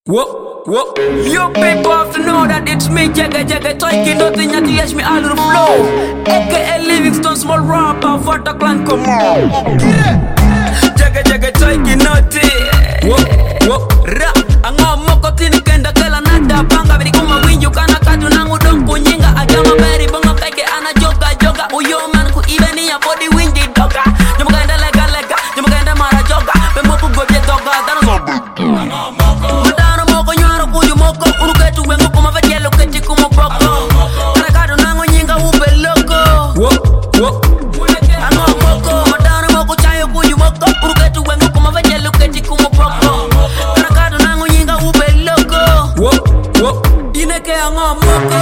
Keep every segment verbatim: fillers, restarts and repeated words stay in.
Whoa, whoa. You people have to know that it's me, Jagga Jagga, talking nothing until you me out of the flow. A K A Livingston, small rapper, for the clan, come on. Jagga Jagga, talking nothing. Whoa, whoa. Ra, anga moko tini kenda kela nada banga bidi kuma winju kana katu nangu dong kunyinga agama beri bonga kaike ana joga joga uyo man ku ibeni ya body winji doga nyamu kenda lega lega nyamu kenda mara joga bemoku gobye doga dano zobu anga moko madano moko nyaro kuju moko uruketu wengu kuma vajelo keti kuma boko kana katu nangu nyinga ube loko wo wo anga moko madano moko chayo kuju moko uruketu wengu kuma vajelo keti kuma boko kana katu nangu nyinga ube loko wo wo ineke anga moko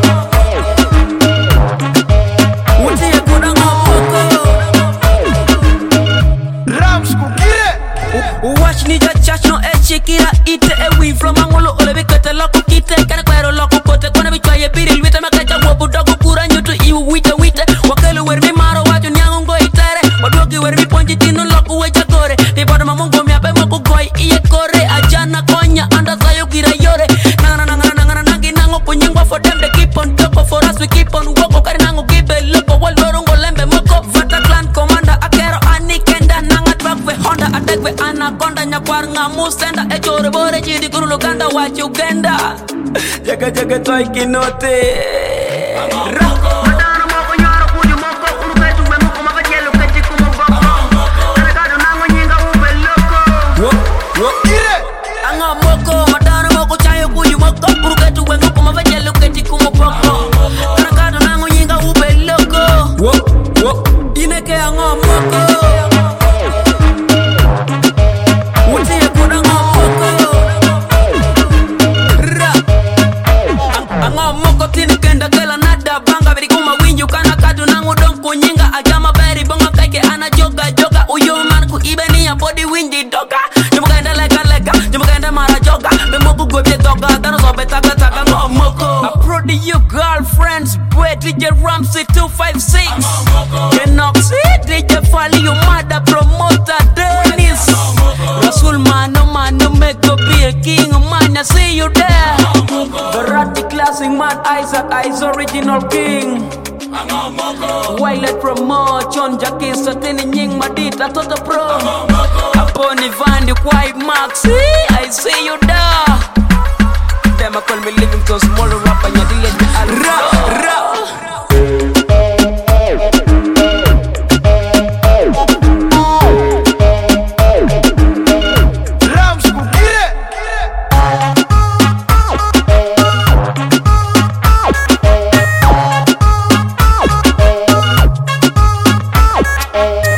utie kuda anga moko Rams kukire Watch ni ja chach no e chikira ite e win from angolo ole bikete loko kite kana kwero loko kote kona bichwa ye biril wite makacha wobu dogo kura nyutu iwu wite wite wakelu wermi maro waju nyango ngo itere wadogi wermi ponji tino loko weja gore ni bado mamungo miape moko goi iye kore ajana konya anda sayo gira yore nangana nangana nangana nangi nango kunyingwa for them they keep on top for us we keep on woko kari nango gibe loko walorungo lembe moko vata clan commander akero anikenda nanga truck we honda attack we anaconda nyakwar nga musenda e chore bore chidi kuru luganda wa Uganda jaga jaga toy kinote ra madano moko nyoro kuju moko uruketu we moko mavajelo keti kumo boko kana kado nango nyinga ube loko wo wo ire anga moko madano moko chayo kuju moko uruketu we moko mavajelo keti kumo boko kana kado nango nyinga ube loko wo wo ineke anga moko utie kuda anga moko ra anga moko tini kenda kela nada banga bidi kuma winju kana kadu nangu don kunyinga agama beri bonga kaike ana joga joga uyo man ku ibeni ya body winji doga nyamu kenda lega lega nyamu kenda mara joga bemoku gobye doga dano sobe taga taga ngo moko I pro to you girlfriends boy D J Ramsey two five six Genoxy D J Fali your mother promoter Dennis Rasul mano mano make up be a king man I see you there the Ratty classic man Isaac Ice original king Wilet promotion Jackie Satini Nying Madita Toto Pro Upon Ivan the White Maxi I see you there them I call me Livingston small rapper nyadi let me all ra ra Rams kukire